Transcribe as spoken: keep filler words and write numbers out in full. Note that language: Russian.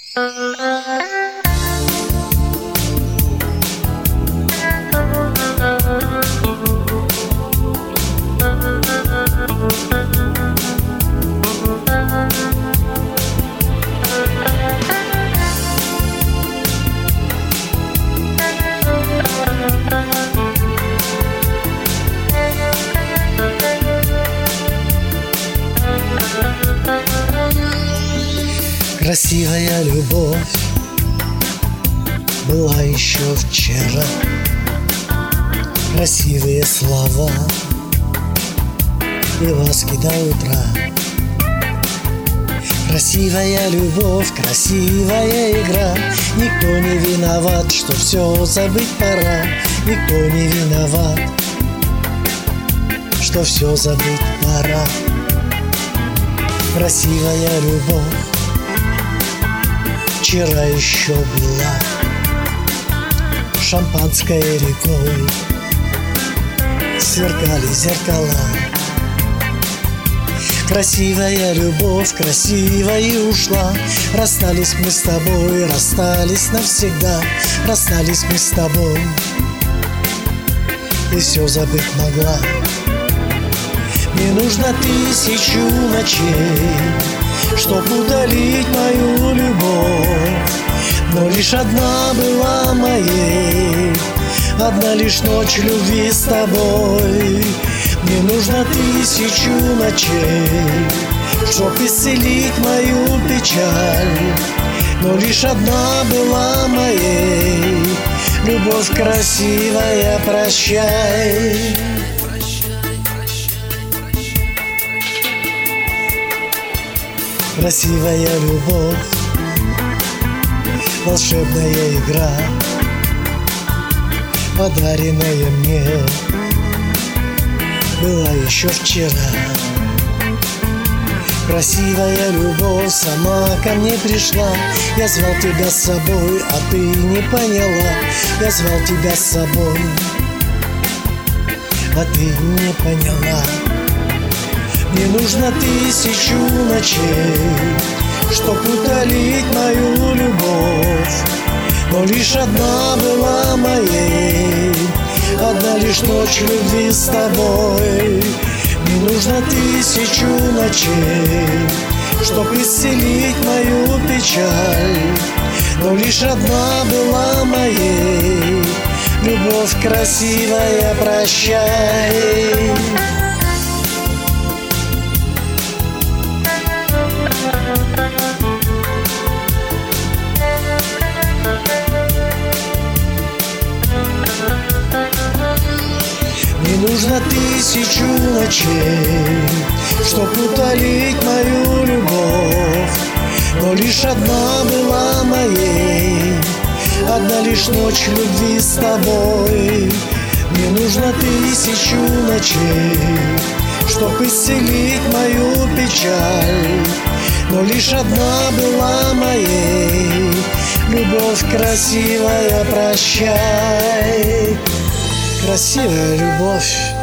Красивая любовь была еще вчера. Красивые слова и ласки до утра. Красивая любовь, красивая игра. Никто не виноват, что все забыть пора. Никто не виноват, что все забыть пора. Красивая любовь вчера еще была. Шампанское рекой сверкали зеркала. Красивая любовь, красивая ушла. Расстались мы с тобой, расстались навсегда. Расстались мы с тобой, и все забыть могла. Мне нужно тысячу ночей, чтоб удалить мою любовь. Но лишь одна была моей, одна лишь ночь любви с тобой. Мне нужно тысячу ночей, чтоб исцелить мою печаль. Но лишь одна была моей, любовь красивая, прощай. Красивая любовь, волшебная игра, подаренная мне была еще вчера. Красивая любовь сама ко мне пришла. Я звал тебя с собой, а ты не поняла. Я звал тебя с собой, а ты не поняла. Мне нужно тысячу ночей, чтоб утолить мою любовь. Но лишь одна была моей, одна лишь ночь любви с тобой. Мне нужно тысячу ночей, чтоб исцелить мою печаль. Но лишь одна была моей, любовь красивая, прощай. Мне нужно тысячу ночей, чтоб утолить мою любовь. Но лишь одна была моей, одна лишь ночь любви с тобой. Мне нужно тысячу ночей, чтоб исцелить мою печаль. Но лишь одна была моей, любовь красивая, прощай. Красивая любовь.